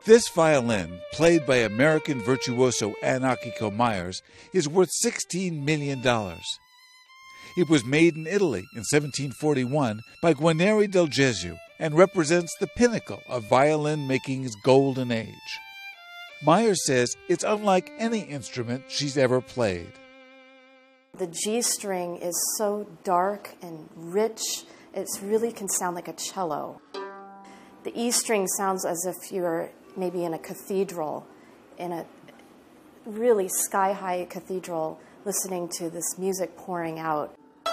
This violin, played by American virtuoso Ann Akiko Myers, is worth $16 million. It was made in Italy in 1741 by Guarneri del Gesù and represents the pinnacle of violin making's golden age. Myers says it's unlike any instrument she's ever played. The G string is so dark and rich, it really can sound like a cello. The E string sounds as if you're maybe in a cathedral, in a really sky-high cathedral, listening to this music pouring out.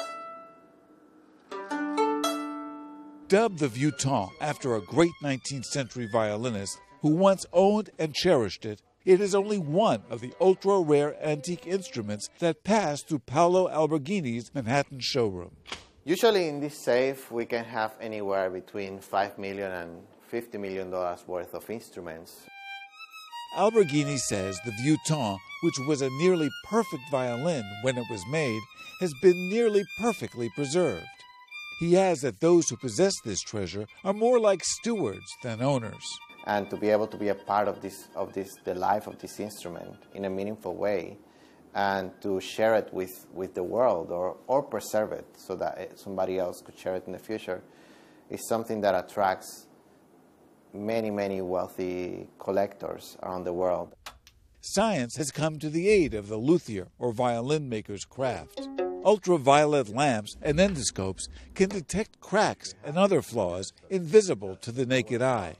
Dubbed the Vieux-Temps after a great 19th century violinist who once owned and cherished it, it is only one of the ultra-rare antique instruments that passed through Paolo Alberghini's Manhattan showroom. Usually in this safe we can have anywhere between $5 million and $50 million worth of instruments. Alberghini says the Vieux-Temps, which was a nearly perfect violin when it was made, has been nearly perfectly preserved. He adds that those who possess this treasure are more like stewards than owners. And to be able to be a part of the life of this instrument in a meaningful way, and to share it with the world or preserve it so that somebody else could share it in the future, is something that attracts many, many wealthy collectors around the world. Science has come to the aid of the luthier or violin maker's craft. Ultraviolet lamps and endoscopes can detect cracks and other flaws invisible to the naked eye.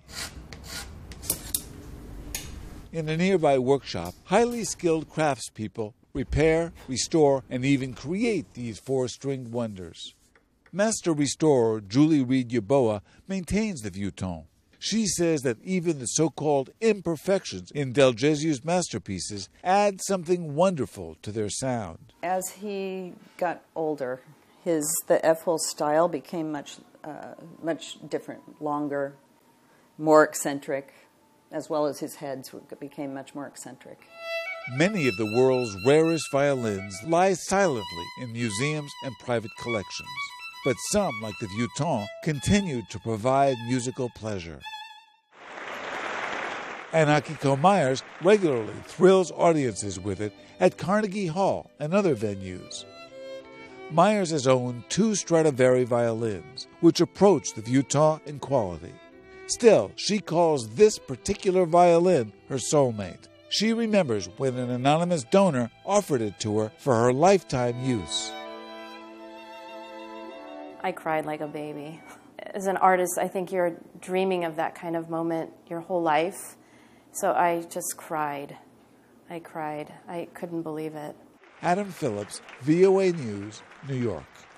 In a nearby workshop, highly skilled craftspeople repair, restore, and even create these four-stringed wonders. Master restorer Julie Reed-Yaboa maintains the Vieux-Temps. She says that even the so-called imperfections in Del Gesù's masterpieces add something wonderful to their sound. As he got older, the F-hole style became much different, longer, more eccentric, as well as his heads became much more eccentric. Many of the world's rarest violins lie silently in museums and private collections, but some, like the Vieux-Temps, continue to provide musical pleasure. Ann Akiko Myers regularly thrills audiences with it at Carnegie Hall and other venues. Myers has owned 2 Stradivari violins, which approach the Vieux-Temps in quality. Still, she calls this particular violin her soulmate. She remembers when an anonymous donor offered it to her for her lifetime use. I cried like a baby. As an artist, I think you're dreaming of that kind of moment your whole life. So I just cried. I cried. I couldn't believe it. Adam Phillips, VOA News, New York.